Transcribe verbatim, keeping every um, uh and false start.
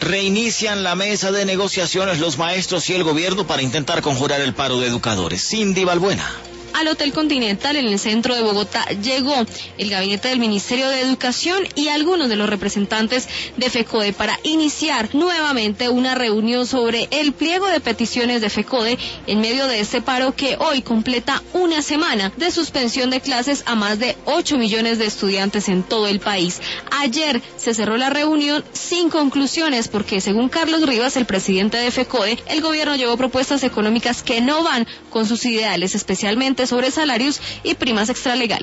Reinician la mesa de negociaciones los maestros y el gobierno para intentar conjurar el paro de educadores. Cindy Balbuena. Al Hotel Continental en el centro de Bogotá llegó el gabinete del Ministerio de Educación y algunos de los representantes de FECODE para iniciar nuevamente una reunión sobre el pliego de peticiones de FECODE en medio de este paro que hoy completa una semana de suspensión de clases a más de ocho millones de estudiantes en todo el país. Ayer se cerró la reunión sin conclusiones porque, según Carlos Rivas, el presidente de FECODE, el gobierno llevó propuestas económicas que no van con sus ideales, especialmente sobre salarios y primas extralegales.